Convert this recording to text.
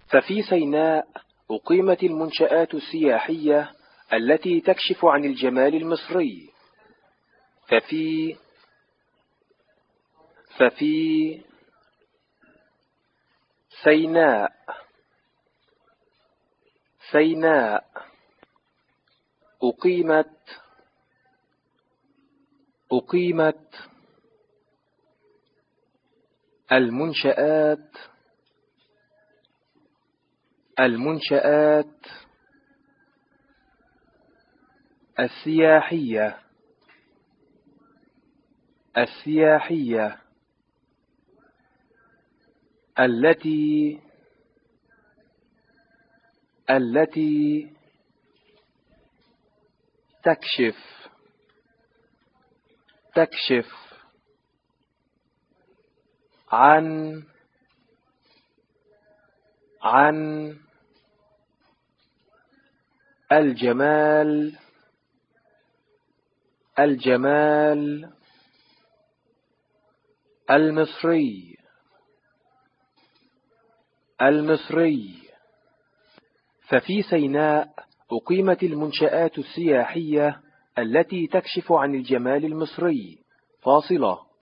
ففي سيناء أقيمت المنشآت السياحية التي تكشف عن الجمال المصري. ففي سيناء أقيمت المنشآت السياحية التي تكشف عن الجمال المصري. ففي سيناء أقيمت المنشآت السياحية التي تكشف عن الجمال المصري. فاصلة.